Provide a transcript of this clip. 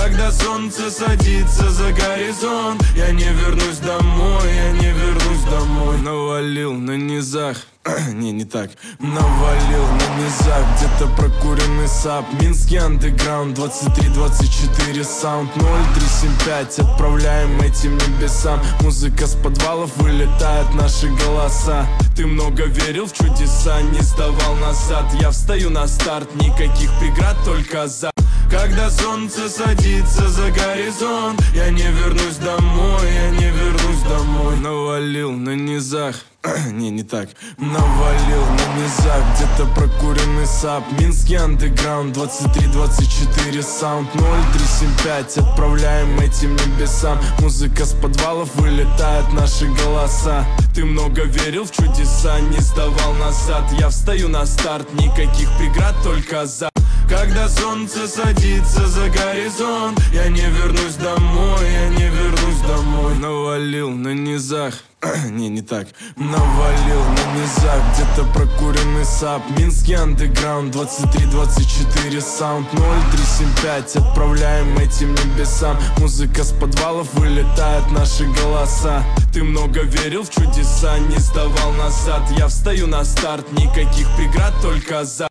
Когда солнце садится за горизонт, я не вернусь домой, я не вернусь домой. Навалил на низах, не так. Навалил на низах, где-то прокуренный сап. Минский андеграунд, 23-24 саунд 0375, отправляем этим небесам. Музыка с подвалов, вылетают наши голоса. Ты много верил в чудеса, не сдавал назад. Я встаю на старт, никаких преград, только за. Когда солнце садится за горизонт, я не вернусь домой, я не вернусь домой. Навалил на низах, не так. Навалил на низах, где-то прокуренный сап. Минский андеграунд, 23-24 саунд 0375, отправляем этим небесам. Музыка с подвалов, вылетают наши голоса. Ты много верил в чудеса, не сдавал назад. Я встаю на старт, никаких преград, только за. Когда солнце садится за горизонт, я не вернусь домой, я не вернусь домой. Навалил на низах, не так. Навалил на низах, где-то прокуренный сап. Минский андеграунд, 23-24 саунд 0375, отправляем этим небесам. Музыка с подвалов, вылетают наши голоса. Ты много верил в чудеса, не сдавал назад. Я встаю на старт, никаких преград, только за.